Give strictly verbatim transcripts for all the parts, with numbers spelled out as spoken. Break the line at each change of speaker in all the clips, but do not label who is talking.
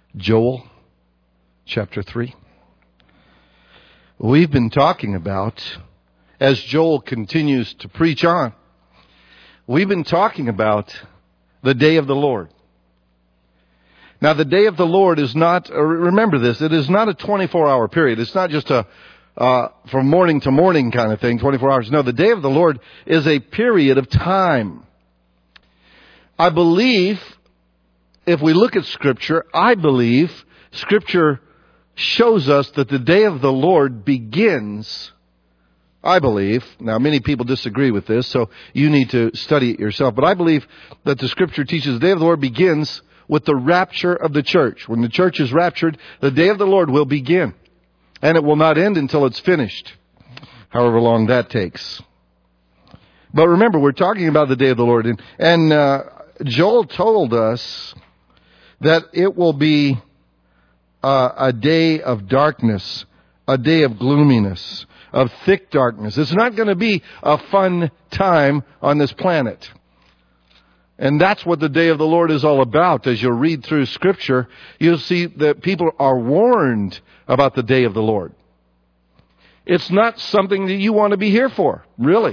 Joel chapter three. We've been talking about, as Joel continues to preach on, we've been talking about the day of the Lord. Now, the day of the Lord is not, remember this, it is not a twenty-four hour period. It's not just a uh, from morning to morning kind of thing, twenty-four hours. No, the day of the Lord is a period of time. I believe, if we look at Scripture, I believe Scripture shows us that the day of the Lord begins, I believe, now many people disagree with this, so you need to study it yourself, but I believe that the Scripture teaches the day of the Lord begins with the rapture of the church. When the church is raptured, the day of the Lord will begin, and it will not end until it's finished, however long that takes. But remember, we're talking about the day of the Lord, and, and uh, Joel told us that it will be uh, a day of darkness, a day of gloominess, of thick darkness. It's not going to be a fun time on this planet. And that's what the day of the Lord is all about. As you'll read through Scripture, you'll see that people are warned about the day of the Lord. It's not something that you want to be here for, really.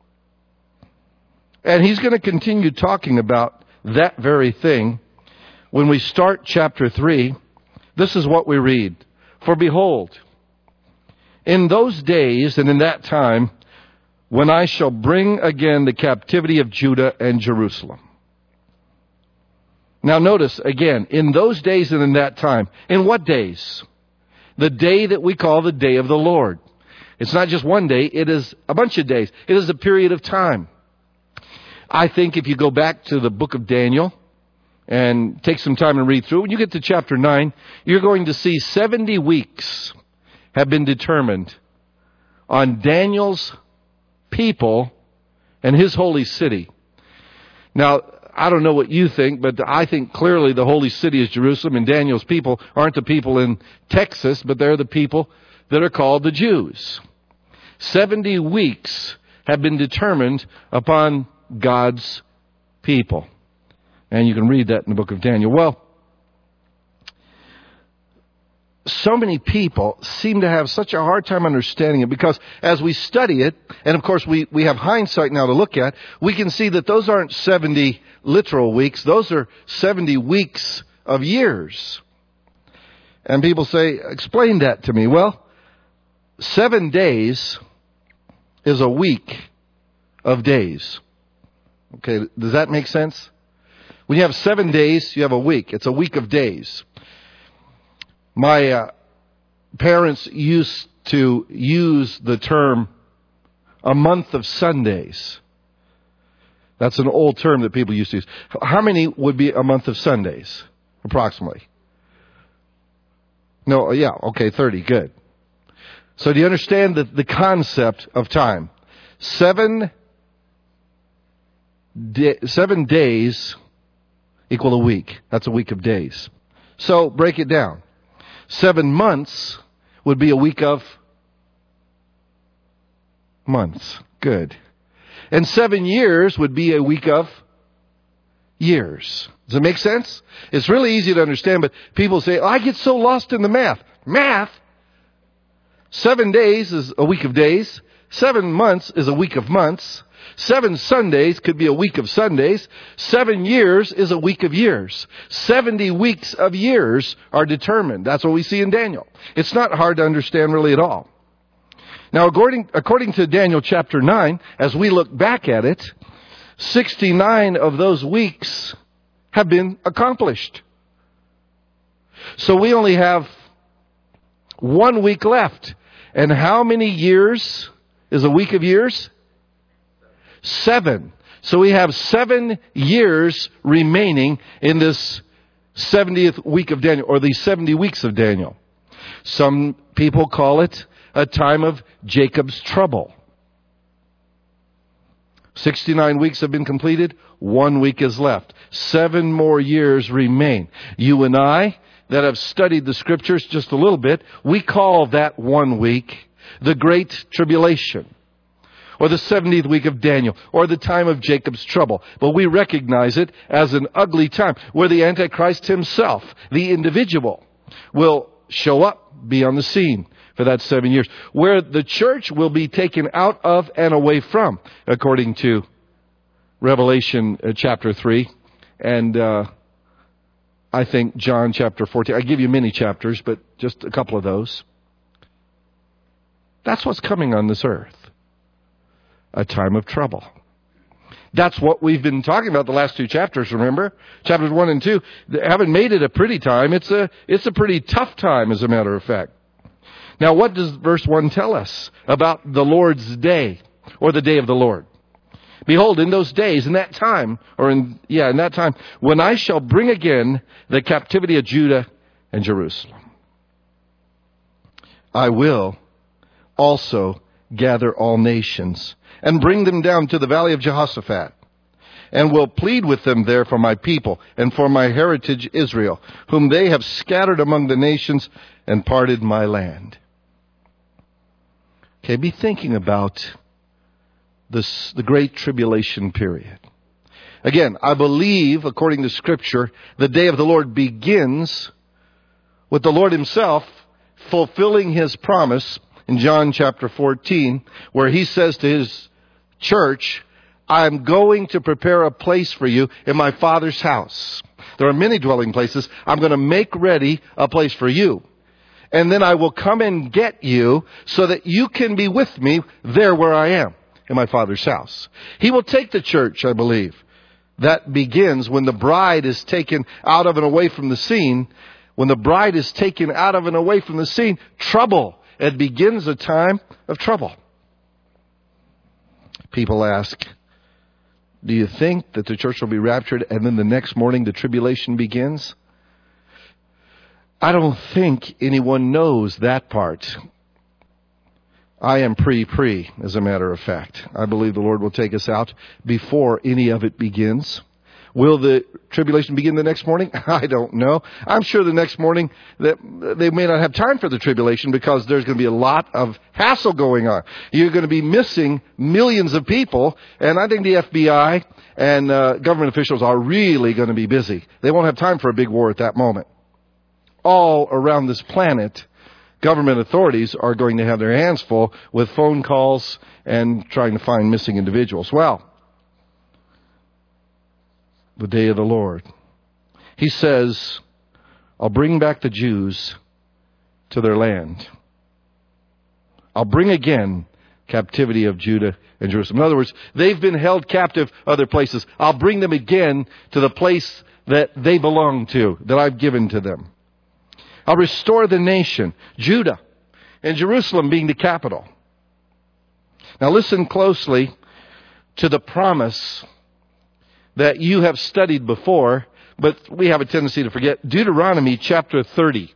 And he's going to continue talking about that very thing. When we start chapter three, this is what we read. For behold, in those days and in that time, when I shall bring again the captivity of Judah and Jerusalem. Now notice again, in those days and in that time. In what days? The day that we call the day of the Lord. It's not just one day, it is a bunch of days. It is a period of time. I think if you go back to the book of Daniel and take some time and read through, when you get to chapter nine, you're going to see seventy weeks have been determined on Daniel's people and his holy city. Now, I don't know what you think, but I think clearly the holy city is Jerusalem, and Daniel's people aren't the people in Texas, but they're the people that are called the Jews. seventy weeks have been determined upon God's people. And you can read that in the book of Daniel. Well, so many people seem to have such a hard time understanding it because as we study it, and of course we, we have hindsight now to look at, we can see that those aren't seventy literal weeks. Those are seventy weeks of years. And people say, explain that to me. Well, seven days is a week of days. Okay, does that make sense? When you have seven days, you have a week. It's a week of days. My uh, parents used to use the term a month of Sundays. That's an old term that people used to use. How many would be a month of Sundays, approximately? No, yeah, okay, thirty, good. So do you understand the, the concept of time? Seven Day, seven days equal a week. That's a week of days. So break it down. Seven months would be a week of months. Good. And seven years would be a week of years. Does it make sense? It's really easy to understand, but people say, oh, I get so lost in the math. Math? Seven days is a week of days. Seven months is a week of months. Seven Sundays could be a week of Sundays. Seven years is a week of years. Seventy weeks of years are determined. That's what we see in Daniel. It's not hard to understand really at all. Now, according, according to Daniel chapter nine, as we look back at it, sixty-nine of those weeks have been accomplished. So we only have one week left. And how many years is a week of years? Seven. So we have seven years remaining in this seventieth week of Daniel, or these seventy weeks of Daniel. Some people call it a time of Jacob's trouble. sixty-nine weeks have been completed. One week is left. Seven more years remain. You and I, that have studied the Scriptures just a little bit, we call that one week the Great Tribulation. or the seventieth week of Daniel, or the time of Jacob's trouble. But we recognize it as an ugly time where the Antichrist himself, the individual, will show up, be on the scene for that seven years, where the church will be taken out of and away from, according to Revelation uh, chapter three, and uh, I think John chapter fourteen. I give you many chapters, but just a couple of those. That's what's coming on this earth. A time of trouble. That's what we've been talking about the last two chapters, remember? Chapters one and two. They haven't made it a pretty time. It's a, it's a pretty tough time, as a matter of fact. Now, what does verse one tell us about the Lord's day, or the day of the Lord? Behold, in those days, in that time, or in, yeah, in that time, when I shall bring again the captivity of Judah and Jerusalem, I will also gather all nations and bring them down to the valley of Jehoshaphat, and will plead with them there for my people and for my heritage Israel, whom they have scattered among the nations and parted my land. Okay, be thinking about this, the Great Tribulation period. Again, I believe, according to Scripture, the day of the Lord begins with the Lord himself fulfilling his promise in John chapter fourteen, where he says to his church, I'm going to prepare a place for you in my Father's house. There are many dwelling places. I'm going to make ready a place for you. And then I will come and get you so that you can be with me there where I am, in my Father's house. He will take the church, I believe. That begins when the bride is taken out of and away from the scene. When the bride is taken out of and away from the scene, trouble. It begins a time of trouble. People ask, do you think that the church will be raptured and then the next morning the tribulation begins? I don't think anyone knows that part. I am pre-pre, as a matter of fact. I believe the Lord will take us out before any of it begins. Will the tribulation begin the next morning? I don't know. I'm sure the next morning that they may not have time for the tribulation because there's going to be a lot of hassle going on. You're going to be missing millions of people, and I think the F B I and uh, government officials are really going to be busy. They won't have time for a big war at that moment. All around this planet, government authorities are going to have their hands full with phone calls and trying to find missing individuals. Well, the day of the Lord. He says, I'll bring back the Jews to their land. I'll bring again captivity of Judah and Jerusalem. In other words, they've been held captive other places. I'll bring them again to the place that they belong to, that I've given to them. I'll restore the nation, Judah, and Jerusalem being the capital. Now listen closely to the promise that you have studied before, but we have a tendency to forget. Deuteronomy chapter thirty.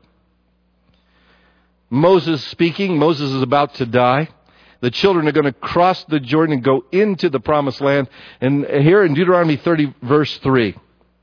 Moses speaking. Moses is about to die. The children are going to cross the Jordan and go into the promised land. And here in Deuteronomy thirty, verse three.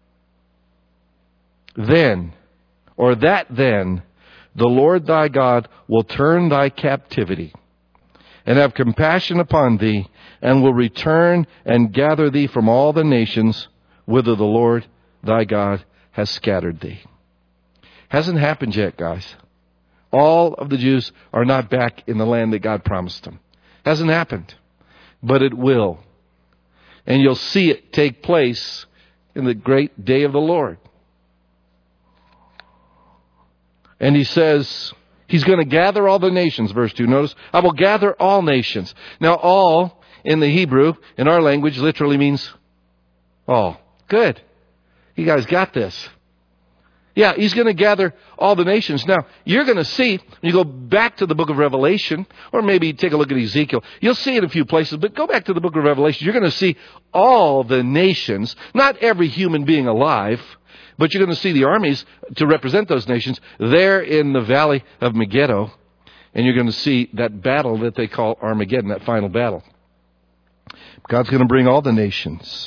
Then, or that then, the Lord thy God will turn thy captivity and have compassion upon thee, and will return and gather thee from all the nations whither the Lord thy God has scattered thee. Hasn't happened yet, guys. All of the Jews are not back in the land that God promised them. Hasn't happened. But it will. And you'll see it take place in the great day of the Lord. And he says, he's going to gather all the nations, verse two. Notice, I will gather all nations. Now, all in the Hebrew, in our language, literally means all. Good. You guys got this. Yeah, he's going to gather all the nations. Now, you're going to see, when you go back to the book of Revelation, or maybe take a look at Ezekiel, you'll see it in a few places, but go back to the book of Revelation. You're going to see all the nations, not every human being alive, but you're going to see the armies to represent those nations there in the valley of Megiddo. And you're going to see that battle that they call Armageddon, that final battle. God's going to bring all the nations,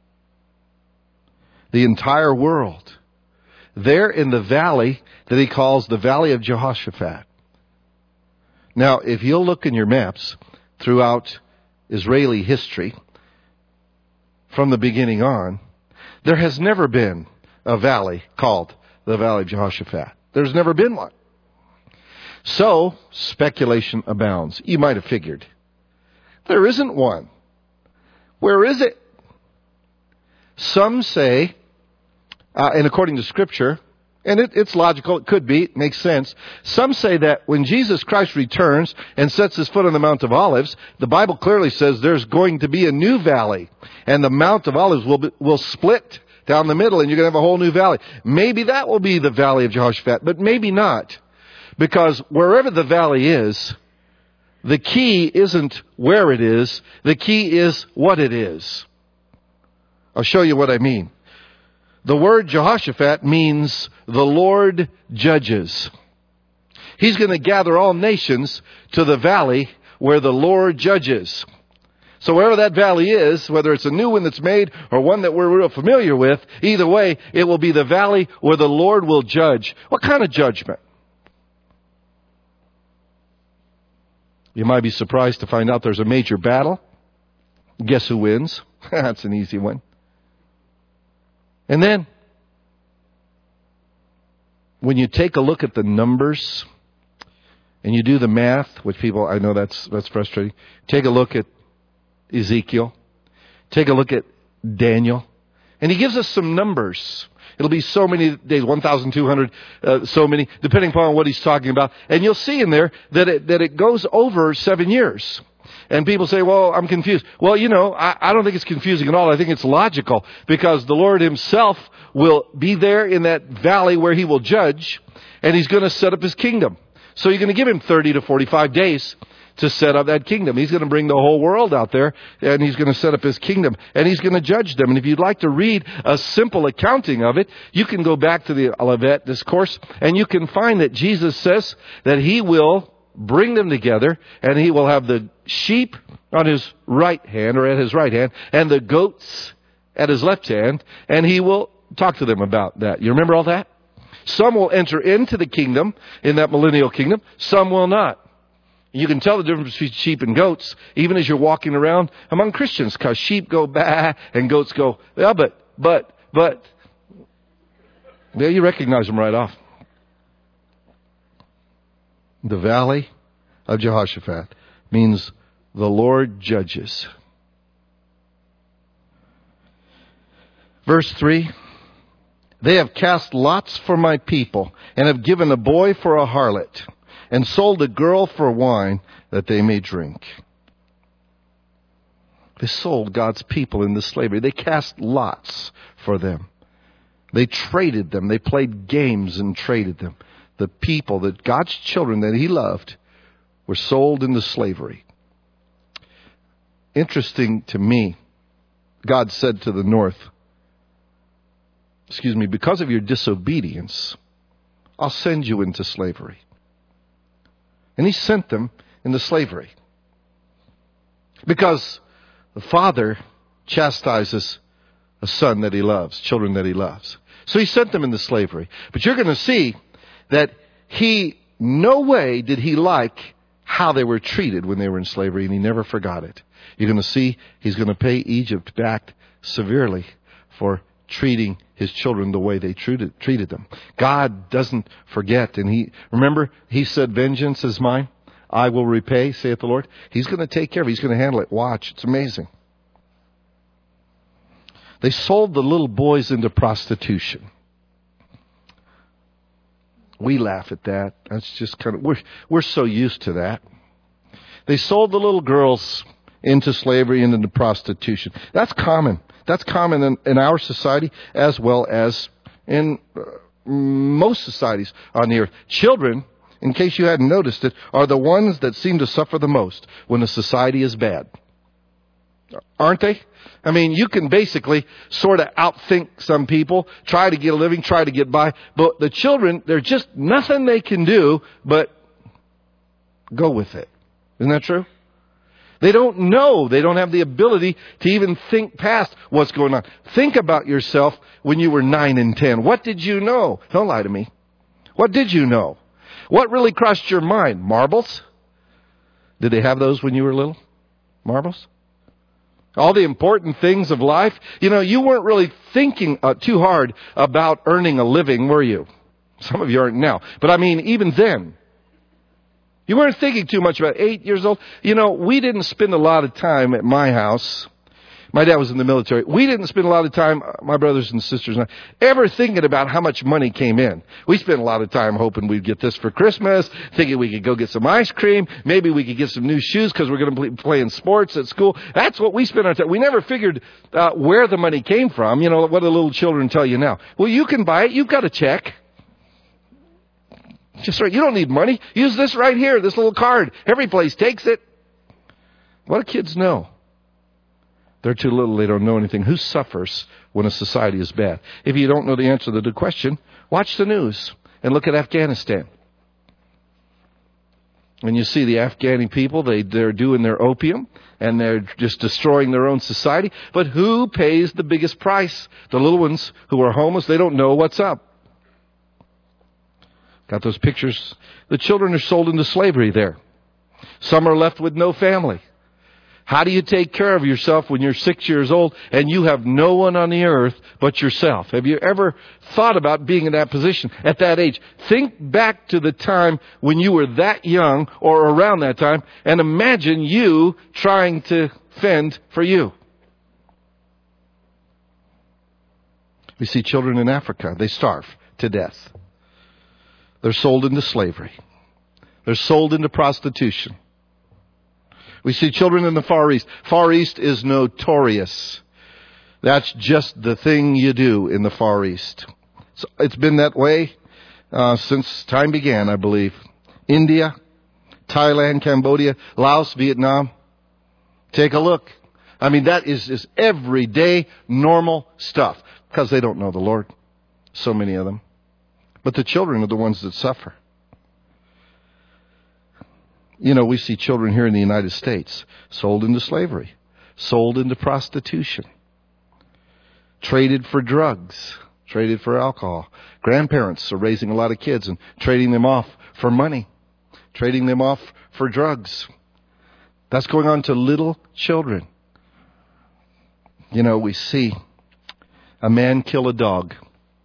the entire world, there in the valley that he calls the valley of Jehoshaphat. Now, if you'll look in your maps throughout Israeli history, from the beginning on, there has never been a valley called the Valley of Jehoshaphat. There's never been one. So, speculation abounds. You might have figured. There isn't one. Where is it? Some say, uh, and according to Scripture, and it, it's logical, it could be, it makes sense. Some say that when Jesus Christ returns and sets his foot on the Mount of Olives, the Bible clearly says there's going to be a new valley. And the Mount of Olives will be, will split down the middle and you're going to have a whole new valley. Maybe that will be the Valley of Jehoshaphat, but maybe not. Because wherever the valley is, the key isn't where it is. The key is what it is. I'll show you what I mean. The word Jehoshaphat means the Lord judges. He's going to gather all nations to the valley where the Lord judges. So wherever that valley is, whether it's a new one that's made or one that we're real familiar with, either way, it will be the valley where the Lord will judge. What kind of judgment? You might be surprised to find out there's a major battle. Guess who wins? That's an easy one. And then, when you take a look at the numbers and you do the math, which people, I know that's that's frustrating. Take a look at Ezekiel. Take a look at Daniel. And he gives us some numbers. It'll be so many days, one thousand two hundred, uh, so many, depending upon what he's talking about. And you'll see in there that it, that it goes over seven years. And people say, well, I'm confused. Well, you know, I, I don't think it's confusing at all. I think it's logical because the Lord himself will be there in that valley where he will judge, and he's going to set up his kingdom. So you're going to give him thirty to forty-five days to set up that kingdom. He's going to bring the whole world out there, and he's going to set up his kingdom, and he's going to judge them. And if you'd like to read a simple accounting of it, you can go back to the Olivet Discourse, and you can find that Jesus says that he will bring them together, and he will have the sheep on his right hand, or at his right hand, and the goats at his left hand, and he will talk to them about that. You remember all that? Some will enter into the kingdom, in that millennial kingdom. Some will not. You can tell the difference between sheep and goats, even as you're walking around among Christians, because sheep go bah, and goats go, yeah, but, but, but. There you recognize them right off. The Valley of Jehoshaphat means the Lord judges. Verse three, they have cast lots for my people, and have given a boy for a harlot, and sold a girl for wine that they may drink. They sold God's people into slavery. They cast lots for them. They traded them. They played games and traded them. The people, that God's children that he loved, were sold into slavery. Interesting to me, God said to the north, excuse me, because of your disobedience, I'll send you into slavery. And he sent them into slavery. Because the father chastises a son that he loves, children that he loves. So he sent them into slavery. But you're going to see that he, no way did he like how they were treated when they were in slavery, and he never forgot it. You're going to see he's going to pay Egypt back severely for treating his children the way they treated, treated them. God doesn't forget. And he, remember, he said, vengeance is mine. I will repay, saith the Lord. He's going to take care of it. He's going to handle it. Watch. It's amazing. They sold the little boys into prostitution. We laugh at that. That's just kind of, we're, we're so used to that. They sold the little girls into slavery and into prostitution. That's common. That's common in, in our society as well as in uh, most societies on the earth. Children, in case you hadn't noticed it, are the ones that seem to suffer the most when a society is bad. Aren't they? I mean, you can basically sort of outthink some people, try to get a living, try to get by. But the children, there's just nothing they can do but go with it. Isn't that true? They don't know. They don't have the ability to even think past what's going on. Think about yourself when you were nine and ten. What did you know? Don't lie to me. What did you know? What really crossed your mind? Marbles? Did they have those when you were little? Marbles? All the important things of life. You know, you weren't really thinking uh, too hard about earning a living, were you? Some of you aren't now. But I mean, even then, you weren't thinking too much about eight years old. You know, we didn't spend a lot of time at my house. My dad was in the military. We didn't spend a lot of time, my brothers and sisters and I, ever thinking about how much money came in. We spent a lot of time hoping we'd get this for Christmas, thinking we could go get some ice cream. Maybe we could get some new shoes because we're going to be playing sports at school. That's what we spent our time. We never figured uh, where the money came from. You know, what do little children tell you now? Well, you can buy it. You've got a check. Just right. You don't need money. Use this right here, this little card. Every place takes it. What do kids know? They're too little. They don't know anything. Who suffers when a society is bad? If you don't know the answer to the question, watch the news and look at Afghanistan. And you see the Afghani people, they, they're doing their opium and they're just destroying their own society. But who pays the biggest price? The little ones who are homeless, they don't know what's up. Got those pictures? The children are sold into slavery there. Some are left with no family. How do you take care of yourself when you're six years old and you have no one on the earth but yourself? Have you ever thought about being in that position at that age? Think back to the time when you were that young or around that time and imagine you trying to fend for you. We see children in Africa. They starve to death. They're sold into slavery. They're sold into prostitution. We see children in the Far East. Far East is notorious. That's just the thing you do in the Far East. So it's been that way uh, since time began, I believe. India, Thailand, Cambodia, Laos, Vietnam. Take a look. I mean, that is just everyday, normal stuff. Because they don't know the Lord. So many of them. But the children are the ones that suffer. You know, we see children here in the United States sold into slavery, sold into prostitution, traded for drugs, traded for alcohol. Grandparents are raising a lot of kids and trading them off for money, trading them off for drugs. That's going on to little children. You know, we see a man kill a dog.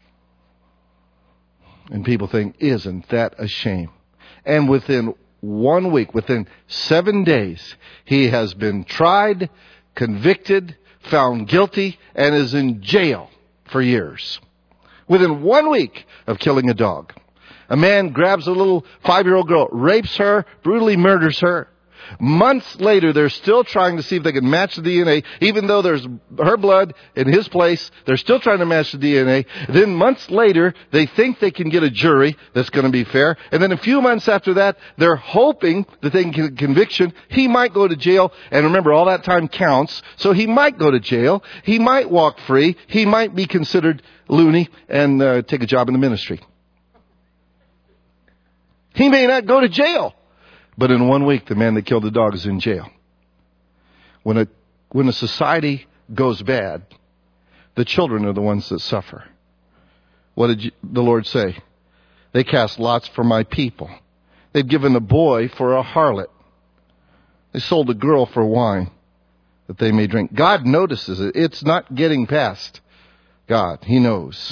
And people think, isn't that a shame? And within one week, within seven days, he has been tried, convicted, found guilty, and is in jail for years. Within one week of killing a dog. A man grabs a little five-year-old girl, rapes her, brutally murders her. Months later, they're still trying to see if they can match the D N A. Even though there's her blood in his place, they're still trying to match the D N A. Then months later, they think they can get a jury that's going to be fair. And then a few months after that, they're hoping that they can get a conviction. He might go to jail. And remember, all that time counts. So he might go to jail. He might walk free. He might be considered loony and uh, take a job in the ministry. He may not go to jail. But in one week, the man that killed the dog is in jail. When a, when a society goes bad, the children are the ones that suffer. What did you, the Lord say? They cast lots for my people. They've given a boy for a harlot. They sold a girl for wine that they may drink. God notices it. It's not getting past God. He knows.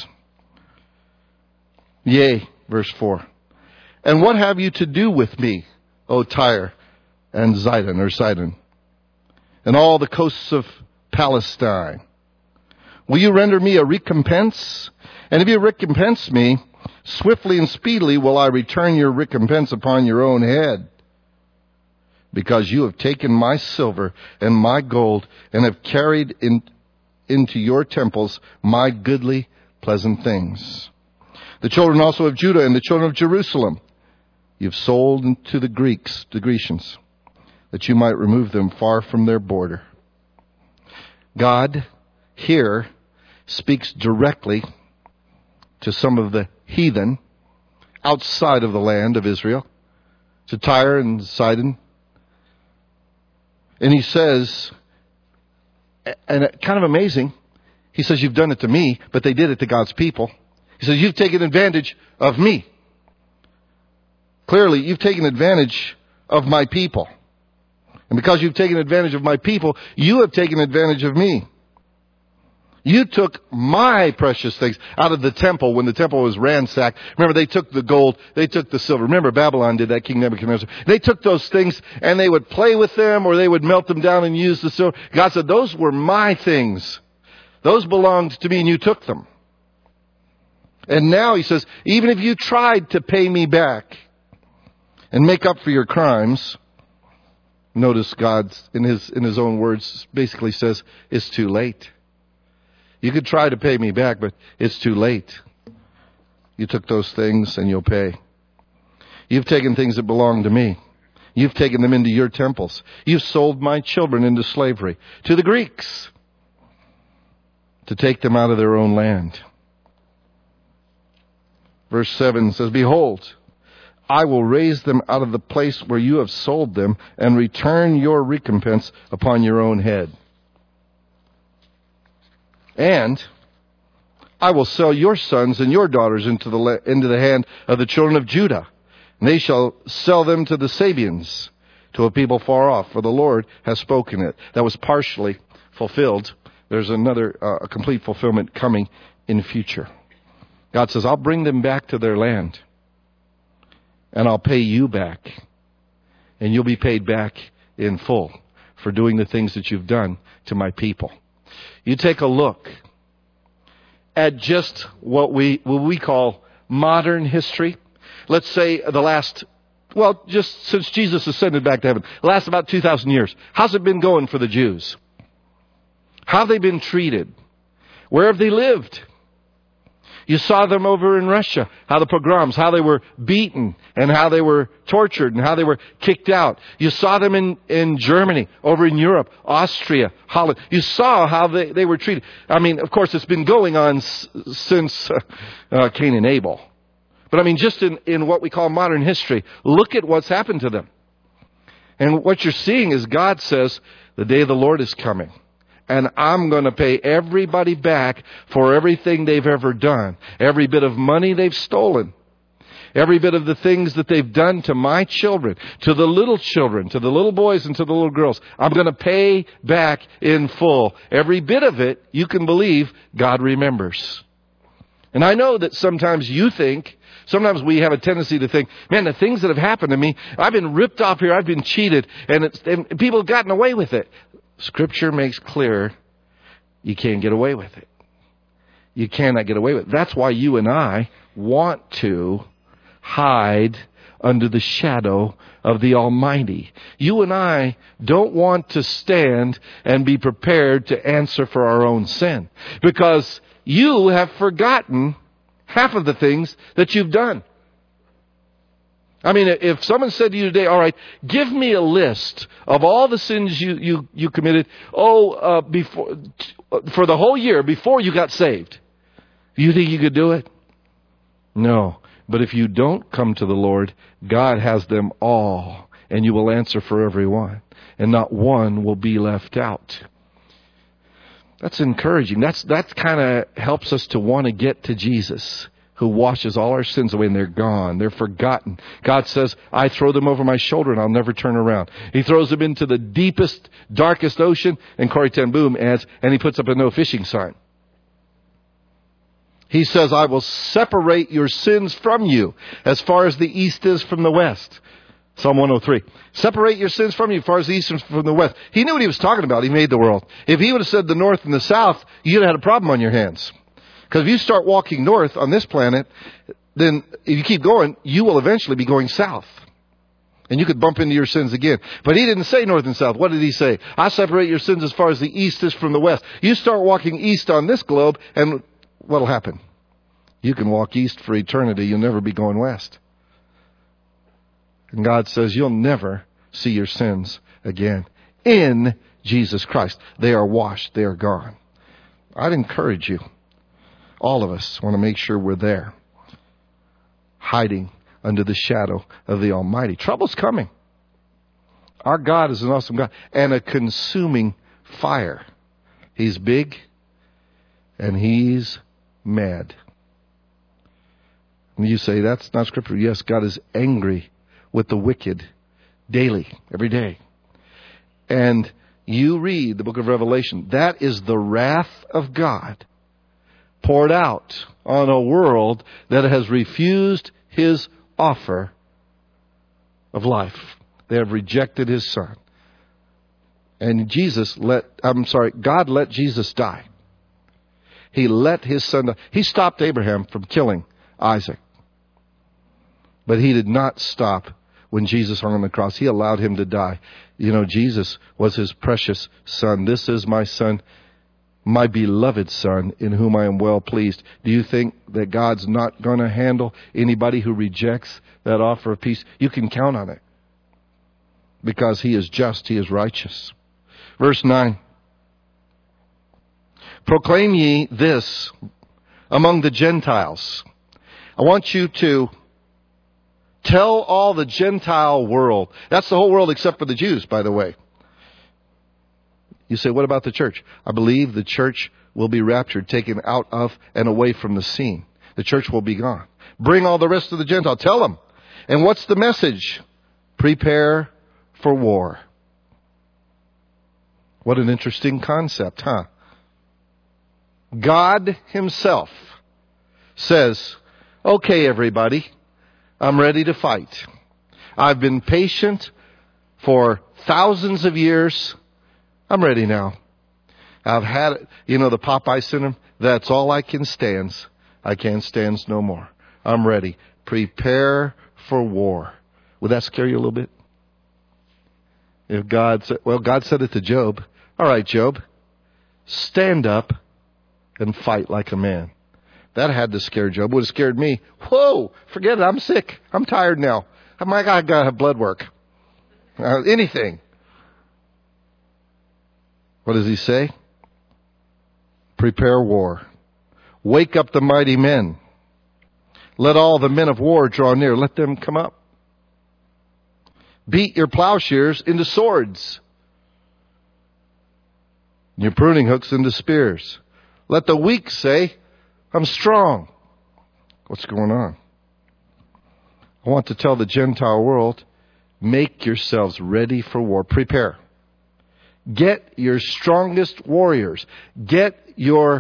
Yea, verse four. And what have you to do with me, O Tyre and Zidon, or Sidon, and all the coasts of Palestine? Will you render me a recompense? And if you recompense me, swiftly and speedily will I return your recompense upon your own head. Because you have taken my silver and my gold, and have carried in, into your temples my goodly, pleasant things. The children also of Judah and the children of Jerusalem, you've sold to the Greeks, the Grecians, that you might remove them far from their border. God here speaks directly to some of the heathen outside of the land of Israel, to Tyre and Sidon. And he says, and kind of amazing, he says, you've done it to me, but they did it to God's people. He says, you've taken advantage of me. Clearly, you've taken advantage of my people. And because you've taken advantage of my people, you have taken advantage of me. You took my precious things out of the temple when the temple was ransacked. Remember, they took the gold, they took the silver. Remember, Babylon did that, King Nebuchadnezzar. They took those things and they would play with them or they would melt them down and use the silver. God said, those were my things. Those belonged to me and you took them. And now he says, even if you tried to pay me back and make up for your crimes, notice God, in his, in his own words, basically says, it's too late. You could try to pay me back, but it's too late. You took those things and you'll pay. You've taken things that belong to me. You've taken them into your temples. You've sold my children into slavery to the Greeks to take them out of their own land. Verse seven says, behold, I will raise them out of the place where you have sold them and return your recompense upon your own head. And I will sell your sons and your daughters into the into the hand of the children of Judah. And they shall sell them to the Sabians, to a people far off, for the Lord has spoken it. That was partially fulfilled. There's another uh, a complete fulfillment coming in future. God says, I'll bring them back to their land. And I'll pay you back. And you'll be paid back in full for doing the things that you've done to my people. You take a look at just what we what we call modern history. Let's say the last, well, just since Jesus ascended back to heaven, the last about two thousand years. How's it been going for the Jews? How have they been treated? Where have they lived? You saw them over in Russia, how the pogroms, how they were beaten and how they were tortured and how they were kicked out. You saw them in, in Germany, over in Europe, Austria, Holland. You saw how they, they were treated. I mean, of course, it's been going on s- since uh, uh, Cain and Abel. But I mean, just in, in what we call modern history, look at what's happened to them. And what you're seeing is God says, the day of the Lord is coming. And I'm going to pay everybody back for everything they've ever done. Every bit of money they've stolen. Every bit of the things that they've done to my children, to the little children, to the little boys and to the little girls. I'm going to pay back in full. Every bit of it, you can believe, God remembers. And I know that sometimes you think, sometimes we have a tendency to think, man, the things that have happened to me, I've been ripped off here, I've been cheated, and, it's, and people have gotten away with it. Scripture makes clear you can't get away with it. You cannot get away with it. That's why you and I want to hide under the shadow of the Almighty. You and I don't want to stand and be prepared to answer for our own sin, because you have forgotten half of the things that you've done. I mean, if someone said to you today, all right, give me a list of all the sins you, you, you committed, oh, uh, before, for the whole year before you got saved. Do you think you could do it? No. But if you don't come to the Lord, God has them all, and you will answer for every one, and not one will be left out. That's encouraging. That's, that kind of helps us to want to get to Jesus, who washes all our sins away, and they're gone. They're forgotten. God says, I throw them over my shoulder and I'll never turn around. He throws them into the deepest, darkest ocean, and Corrie ten Boom adds, and he puts up a no fishing sign. He says, I will separate your sins from you as far as the east is from the west. Psalm one oh three. Separate your sins from you as far as the east is from the west. He knew what he was talking about. He made the world. If he would have said the north and the south, you'd have had a problem on your hands. Because if you start walking north on this planet, then if you keep going, you will eventually be going south. And you could bump into your sins again. But he didn't say north and south. What did he say? I separate your sins as far as the east is from the west. You start walking east on this globe, and what'll happen? You can walk east for eternity. You'll never be going west. And God says you'll never see your sins again. In Jesus Christ. They are washed. They are gone. I'd encourage you. All of us want to make sure we're there, hiding under the shadow of the Almighty. Trouble's coming. Our God is an awesome God and a consuming fire. He's big and he's mad. And you say, that's not scripture. Yes, God is angry with the wicked daily, every day. and you read the book of Revelation, that is the wrath of God poured out on a world that has refused His offer of life. They have rejected His Son. And Jesus let, I'm sorry, God let Jesus die. He let His Son die. He stopped Abraham from killing Isaac. But He did not stop when Jesus hung on the cross. He allowed Him to die. You know, Jesus was His precious Son. This is my Son, my beloved Son, in whom I am well pleased. Do you think that God's not going to handle anybody who rejects that offer of peace? You can count on it. Because He is just, He is righteous. Verse nine. Proclaim ye this among the Gentiles. I want you to tell all the Gentile world. That's the whole world except for the Jews, by the way. You say, what about the church? I believe the church will be raptured, taken out of and away from the scene. The church will be gone. Bring all the rest of the Gentiles. Tell them. And what's the message? Prepare for war. What an interesting concept, huh? God Himself says, okay, everybody, I'm ready to fight. I've been patient for thousands of years. I'm ready now. I've had it. You know, the Popeye syndrome, that's all I can stands. I can't stands no more. I'm ready. Prepare for war. Would that scare you a little bit? If God said, well, God said it to Job. All right, Job, stand up and fight like a man. That had to scare Job. Would have scared me. Whoa, forget it. I'm sick. I'm tired now. My God, I got to have blood work. Uh, anything. What does He say? Prepare war. Wake up the mighty men. Let all the men of war draw near. Let them come up. Beat your plowshares into swords, your pruning hooks into spears. Let the weak say, I'm strong. What's going on? I want to tell the Gentile world, make yourselves ready for war. Prepare. Get your strongest warriors. Get your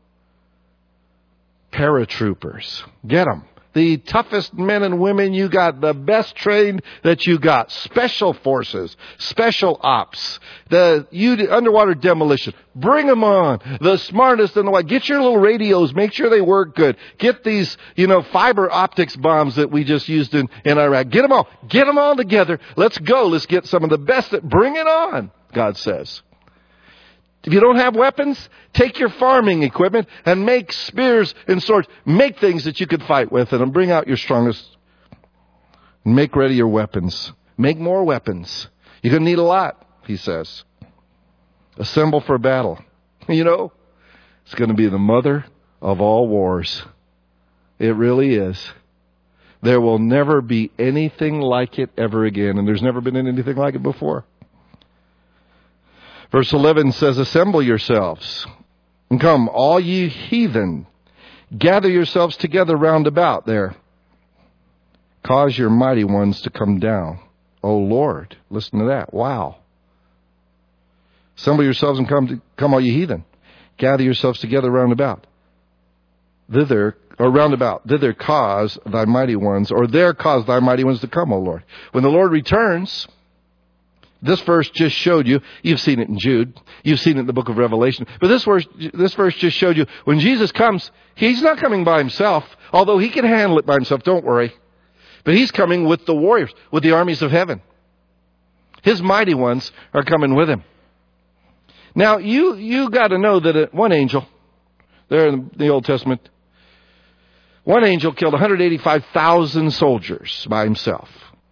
paratroopers. Get them. The toughest men and women you got, the best trained that you got. Special forces, special ops, the underwater demolition. Bring them on. The smartest in the world. Get your little radios. Make sure they work good. Get these, you know, fiber optics bombs that we just used in, in Iraq. Get them all. Get them all together. Let's go. Let's get some of the best. That, bring it on, God says. If you don't have weapons, take your farming equipment and make spears and swords. Make things that you could fight with and bring out your strongest. Make ready your weapons. Make more weapons. You're going to need a lot, He says. Assemble for battle. You know, it's going to be the mother of all wars. It really is. There will never be anything like it ever again. And there's never been anything like it before. Verse eleven says, assemble yourselves and come, all ye heathen, gather yourselves together round about there. Cause your mighty ones to come down. O Lord, listen to that. Wow. Assemble yourselves and come, to, come all ye heathen. Gather yourselves together round about. Thither, or round about, thither cause thy mighty ones, or there cause thy mighty ones to come, O Lord. When the Lord returns, this verse just showed you, you've seen it in Jude, you've seen it in the book of Revelation, but this verse, this verse just showed you, when Jesus comes, He's not coming by Himself, although He can handle it by Himself, don't worry. But He's coming with the warriors, with the armies of heaven. His mighty ones are coming with Him. Now, you, you got to know that one angel, there in the Old Testament, one angel killed one hundred eighty-five thousand soldiers by himself.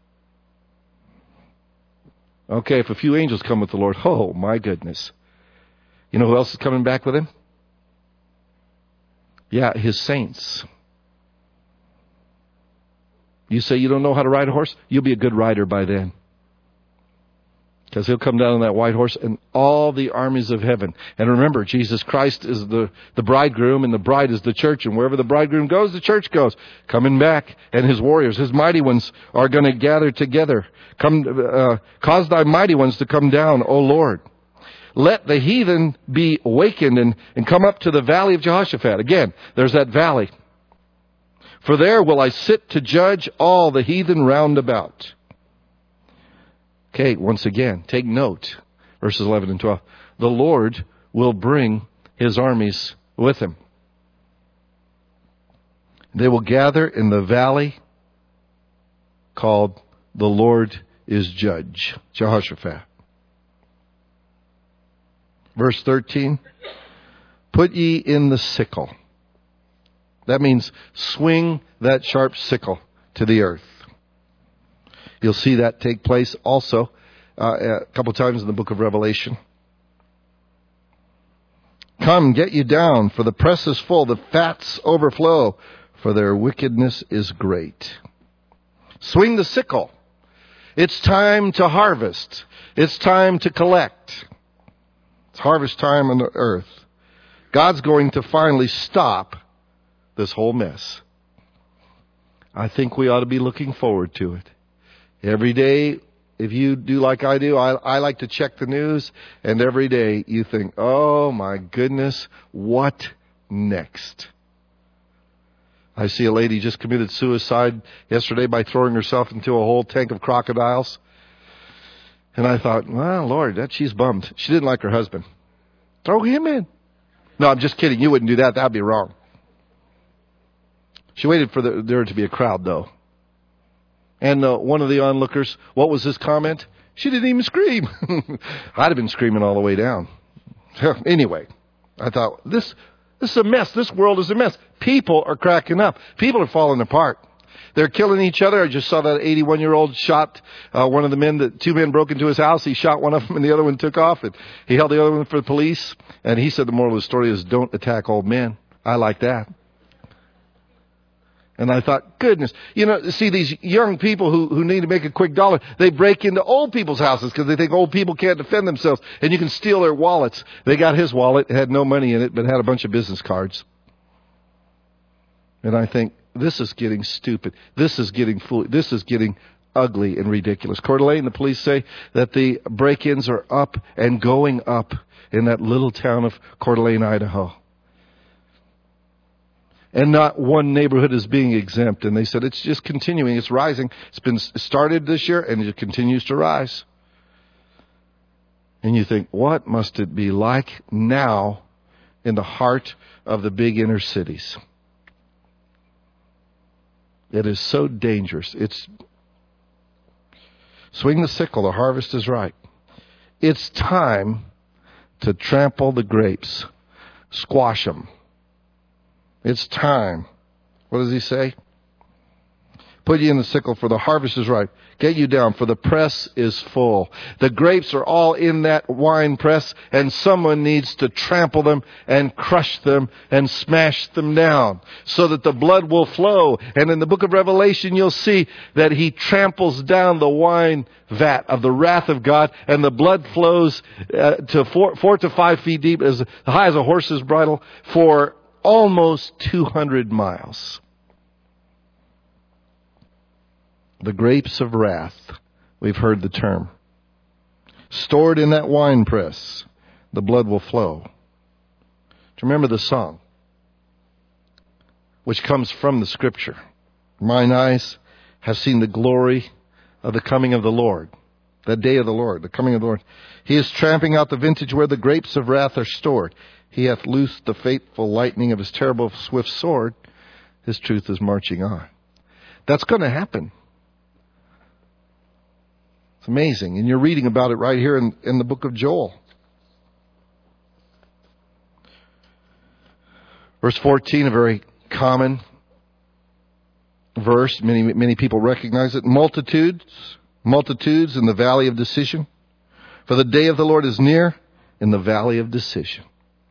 Okay, if a few angels come with the Lord, oh my goodness. You know who else is coming back with Him? Yeah, His saints. You say you don't know how to ride a horse? You'll be a good rider by then. Because he'll come down on that white horse and all the armies of heaven. And remember, Jesus Christ is the, the bridegroom and the bride is the church. And wherever the bridegroom goes, the church goes. Coming back, and his warriors, his mighty ones, are going to gather together. Come, uh, cause thy mighty ones to come down, O Lord. Let the heathen be awakened and, and come up to the valley of Jehoshaphat. Again, there's that valley. For there will I sit to judge all the heathen round about. Okay, once again, take note. Verses eleven and twelve. The Lord will bring his armies with him. They will gather in the valley called the Lord is Judge. Jehoshaphat. Verse thirteen. Put ye in the sickle. That means swing that sharp sickle to the earth. You'll see that take place also uh, a couple times in the book of Revelation. Come, get you down, for the press is full, the fats overflow, for their wickedness is great. Swing the sickle. It's time to harvest. It's time to collect. It's harvest time on the earth. God's going to finally stop this whole mess. I think we ought to be looking forward to it. Every day, if you do like I do, I, I like to check the news, and every day you think, oh my goodness, what next? I see a lady just committed suicide yesterday by throwing herself into a whole tank of crocodiles. And I thought, well, Lord, that she's bummed. She didn't like her husband. Throw him in. No, I'm just kidding. You wouldn't do that. That'd be wrong. She waited for the, there to be a crowd, though. And uh, one of the onlookers, what was his comment? She didn't even scream. I'd have been screaming all the way down. Anyway, I thought, this, this is a mess. This world is a mess. People are cracking up. People are falling apart. They're killing each other. I just saw that eighty-one-year-old shot uh, one of the men. That two men broke into his house. He shot one of them, and the other one took off. And he held the other one for the police. And he said the moral of the story is, don't attack old men. I like that. And I thought, goodness, you know, see these young people who, who need to make a quick dollar, they break into old people's houses because they think old people can't defend themselves. And you can steal their wallets. They got his wallet, had no money in it, but had a bunch of business cards. And I think, this is getting stupid. This is getting foolish. This is getting ugly and ridiculous. Coeur d'Alene, the police say that the break-ins are up and going up in that little town of Coeur d'Alene, Idaho. And not one neighborhood is being exempt. And they said it's just continuing. It's rising. It's been started this year and it continues to rise. And you think, what must it be like now in the heart of the big inner cities? It is so dangerous. It's swing the sickle. The harvest is ripe. It's time to trample the grapes. Squash them. It's time. What does he say? Put ye in the sickle, for the harvest is ripe. Get you down, for the press is full. The grapes are all in that wine press, and someone needs to trample them and crush them and smash them down so that the blood will flow. And in the book of Revelation, you'll see that he tramples down the wine vat of the wrath of God, and the blood flows uh, to four, four to five feet deep, as high as a horse's bridle, for almost two hundred miles. The grapes of wrath, we've heard the term. Stored in that wine press, the blood will flow. Do you remember the song? Which comes from the scripture. Mine eyes have seen the glory of the coming of the Lord. The day of the Lord, the coming of the Lord. He is tramping out the vintage where the grapes of wrath are stored. He hath loosed the fateful lightning of his terrible swift sword. His truth is marching on. That's going to happen. It's amazing. And you're reading about it right here in, in the book of Joel. Verse fourteen, a very common verse. Many, many people recognize it. Multitudes, multitudes in the valley of decision. For the day of the Lord is near in the valley of decision.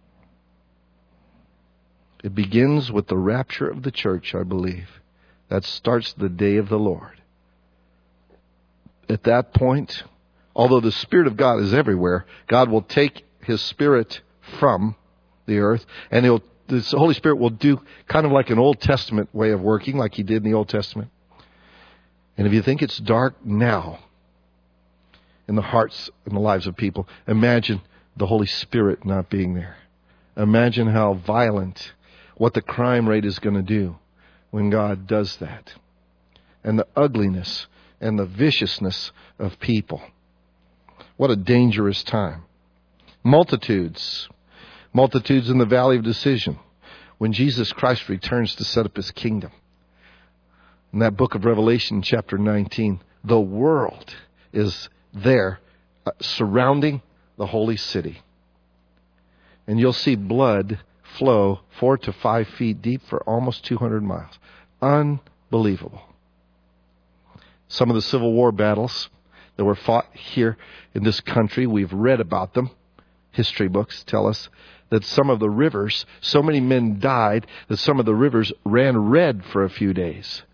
It begins with the rapture of the church, I believe. That starts the day of the Lord. At that point, although the Spirit of God is everywhere, God will take His Spirit from the earth, and He'll, the Holy Spirit will do kind of like an Old Testament way of working, like He did in the Old Testament. And if you think it's dark now in the hearts and the lives of people, imagine the Holy Spirit not being there. Imagine how violent, what the crime rate is going to do when God does that. And the ugliness and the viciousness of people. What a dangerous time. Multitudes. Multitudes in the valley of decision. When Jesus Christ returns to set up His kingdom. In that book of Revelation, chapter nineteen, the world is there uh, surrounding the holy city. And you'll see blood flow four to five feet deep for almost two hundred miles. Unbelievable. Some of the Civil War battles that were fought here in this country, we've read about them. History books tell us that some of the rivers, so many men died that some of the rivers ran red for a few days.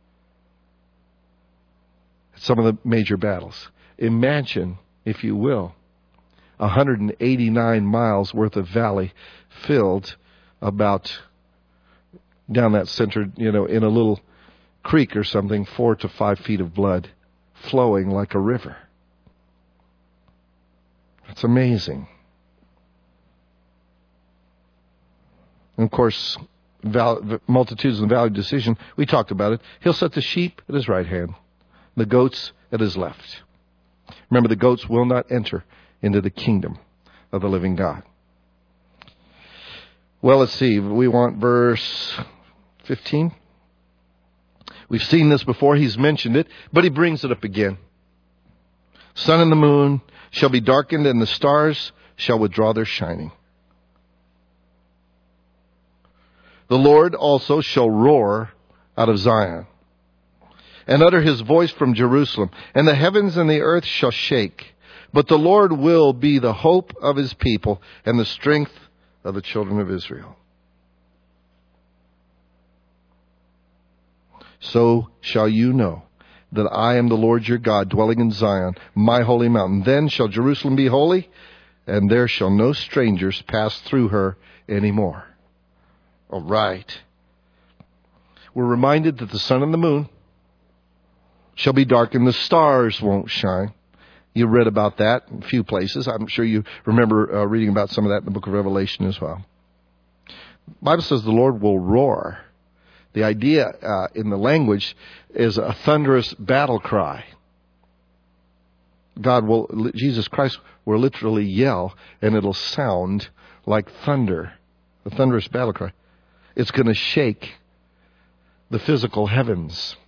Some of the major battles. Imagine, if you will, one hundred eighty-nine miles worth of valley filled about down that center, you know, in a little creek or something, four to five feet of blood flowing like a river. It's amazing. And of course, val- multitudes in the valley of decision, we talked about it. He'll set the sheep at His right hand, the goats at His left. Remember, the goats will not enter into the kingdom of the living God. Well, let's see. We want verse fifteen. We've seen this before. He's mentioned it, but He brings it up again. Sun and the moon shall be darkened, and the stars shall withdraw their shining. The Lord also shall roar out of Zion, and utter His voice from Jerusalem, and the heavens and the earth shall shake. But the Lord will be the hope of His people, and the strength of the children of Israel. So shall you know that I am the Lord your God, dwelling in Zion, my holy mountain. Then shall Jerusalem be holy, and there shall no strangers pass through her anymore. All right. We're reminded that the sun and the moon shall be darkened, the stars won't shine. You read about that in a few places. I'm sure you remember uh, reading about some of that in the book of Revelation as well. The Bible says the Lord will roar. The idea uh, in the language is a thunderous battle cry. God will, Jesus Christ will literally yell, and it'll sound like thunder, a thunderous battle cry. It's going to shake the physical heavens.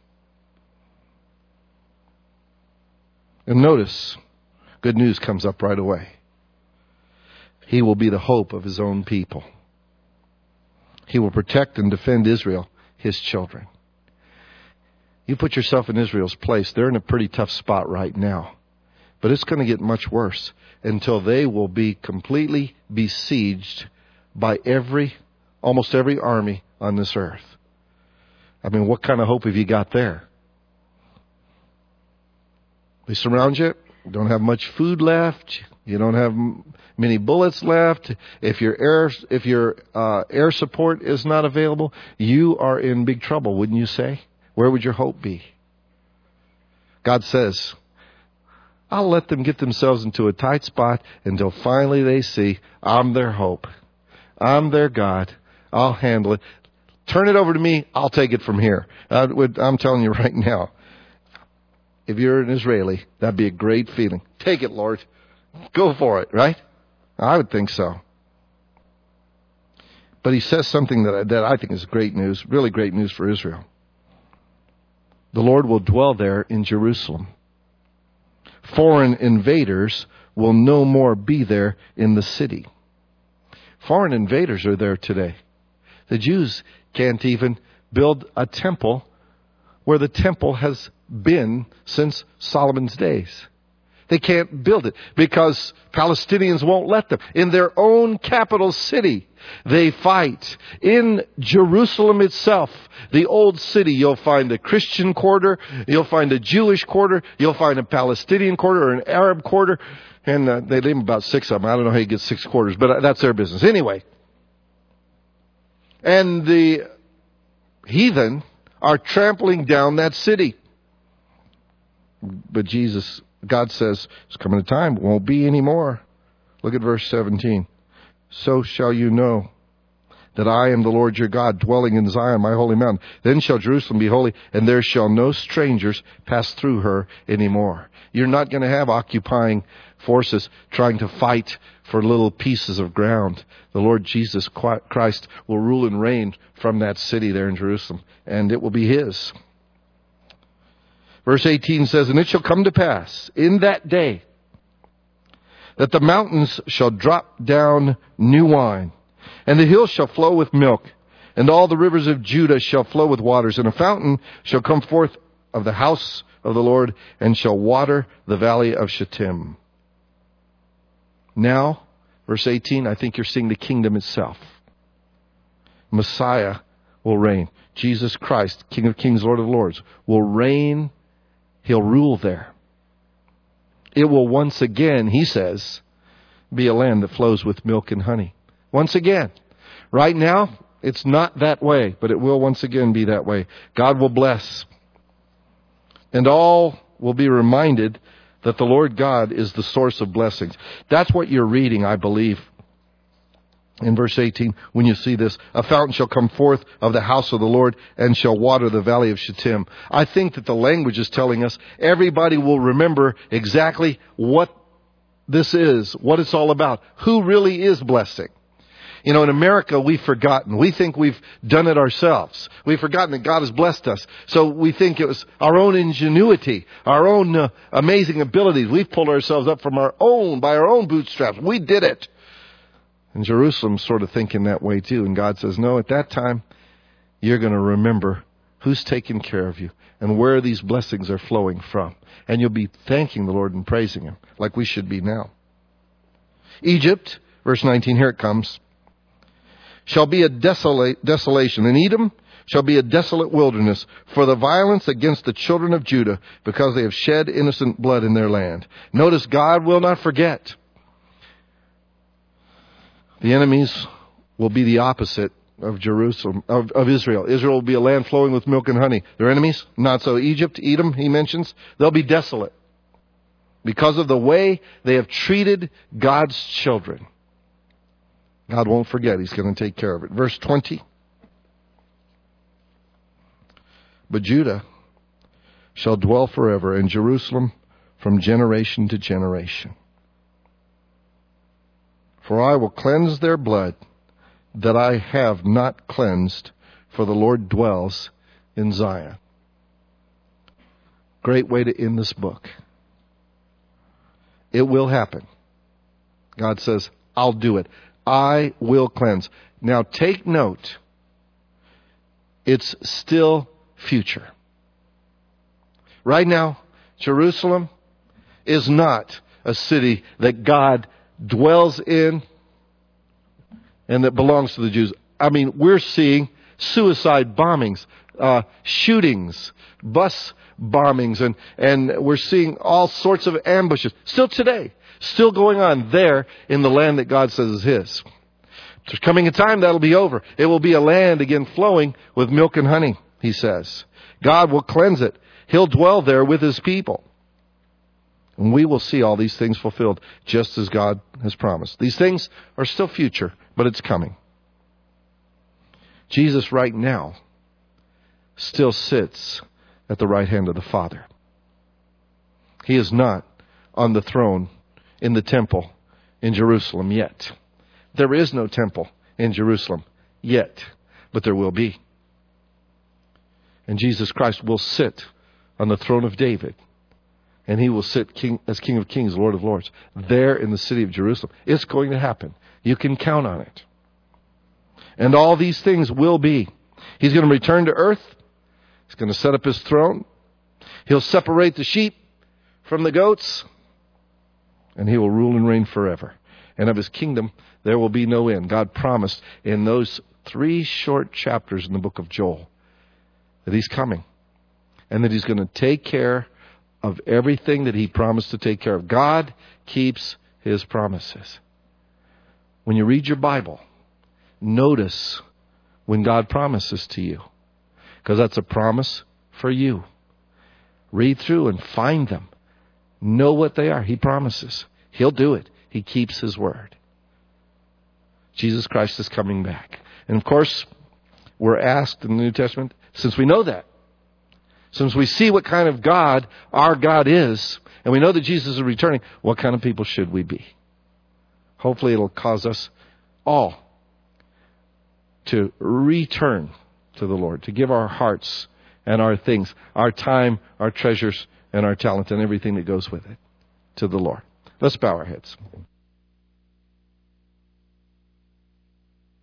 And notice, good news comes up right away. He will be the hope of His own people. He will protect and defend Israel, His children. You put yourself in Israel's place. They're in a pretty tough spot right now. But it's going to get much worse until they will be completely besieged by every, almost every army on this earth. I mean, what kind of hope have you got there? They surround you. You don't have much food left. You don't have many bullets left. If your air, if your uh, air support is not available, you are in big trouble, wouldn't you say? Where would your hope be? God says, I'll let them get themselves into a tight spot until finally they see I'm their hope. I'm their God. I'll handle it. Turn it over to me. I'll take it from here. I would, I'm telling you right now. If you're an Israeli, that'd be a great feeling. Take it, Lord. Go for it, right? I would think so. But He says something that, that I think is great news, really great news for Israel. The Lord will dwell there in Jerusalem. Foreign invaders will no more be there in the city. Foreign invaders are there today. The Jews can't even build a temple where the temple has been since Solomon's days. They can't build it because Palestinians won't let them. In their own capital city, they fight. In Jerusalem itself, the old city, you'll find a Christian quarter, you'll find a Jewish quarter, you'll find a Palestinian quarter or an Arab quarter, and uh, they leave about six of them. I don't know how you get six quarters, but that's their business. Anyway, and the heathen are trampling down that city. But Jesus, God says, it's coming a time, it won't be anymore. Look at verse seventeen. So shall you know that I am the Lord your God, dwelling in Zion, my holy mountain. Then shall Jerusalem be holy, and there shall no strangers pass through her anymore. You're not going to have occupying forces trying to fight for little pieces of ground. The Lord Jesus Christ will rule and reign from that city there in Jerusalem, and it will be His. Verse eighteen says, and it shall come to pass in that day that the mountains shall drop down new wine, and the hills shall flow with milk, and all the rivers of Judah shall flow with waters, and a fountain shall come forth of the house of the Lord, and shall water the valley of Shittim. Now, verse eighteen, I think you're seeing the kingdom itself. Messiah will reign. Jesus Christ, King of Kings, Lord of Lords, will reign. He'll rule there. It will once again, he says, be a land that flows with milk and honey. Once again. Right now, it's not that way, but it will once again be that way. God will bless. And all will be reminded that the Lord God is the source of blessings. That's what you're reading, I believe. In verse eighteen, when you see this, a fountain shall come forth of the house of the Lord and shall water the valley of Shittim. I think that the language is telling us everybody will remember exactly what this is, what it's all about, who really is blessing. You know, in America, we've forgotten. We think we've done it ourselves. We've forgotten that God has blessed us. So we think it was our own ingenuity, our own uh, amazing abilities. We've pulled ourselves up from our own, by our own bootstraps. We did it. And Jerusalem's sort of thinking that way too. And God says, no, at that time, you're going to remember who's taking care of you and where these blessings are flowing from. And you'll be thanking the Lord and praising Him like we should be now. Egypt, verse nineteen, here it comes, shall be a desolate, desolation. And Edom shall be a desolate wilderness for the violence against the children of Judah, because they have shed innocent blood in their land. Notice God will not forget. The enemies will be the opposite of Jerusalem, of, of Israel. Israel will be a land flowing with milk and honey. Their enemies, not so. Egypt, Edom, he mentions, they'll be desolate because of the way they have treated God's children. God won't forget. He's going to take care of it. Verse twenty. But Judah shall dwell forever, and Jerusalem from generation to generation. For I will cleanse their blood that I have not cleansed, for the Lord dwells in Zion. Great way to end this book. It will happen. God says, I'll do it. I will cleanse. Now take note. It's still future. Right now, Jerusalem is not a city that God dwells in and that belongs to the Jews. I mean, we're seeing suicide bombings, uh, shootings, bus bombings, and, and we're seeing all sorts of ambushes. Still today, still going on there in the land that God says is His. There's coming a time that'll be over. It will be a land again flowing with milk and honey, He says. God will cleanse it. He'll dwell there with His people. And we will see all these things fulfilled just as God has promised. These things are still future, but it's coming. Jesus right now still sits at the right hand of the Father. He is not on the throne in the temple in Jerusalem yet. There is no temple in Jerusalem yet, but there will be. And Jesus Christ will sit on the throne of David. And He will sit king, as King of Kings, Lord of Lords, there in the city of Jerusalem. It's going to happen. You can count on it. And all these things will be. He's going to return to earth. He's going to set up His throne. He'll separate the sheep from the goats. And he will rule and reign forever. And of his kingdom there will be no end. God promised in those three short chapters in the book of Joel that he's coming. And that he's going to take care of everything that he promised to take care of. God keeps his promises. When you read your Bible, notice when God promises to you. Because that's a promise for you. Read through and find them. Know what they are. He promises. He'll do it. He keeps his word. Jesus Christ is coming back. And of course, we're asked in the New Testament, since we know that, since we see what kind of God our God is, and we know that Jesus is returning, what kind of people should we be? Hopefully it'll cause us all to return to the Lord, to give our hearts and our things, our time, our treasures, and our talent, and everything that goes with it to the Lord. Let's bow our heads.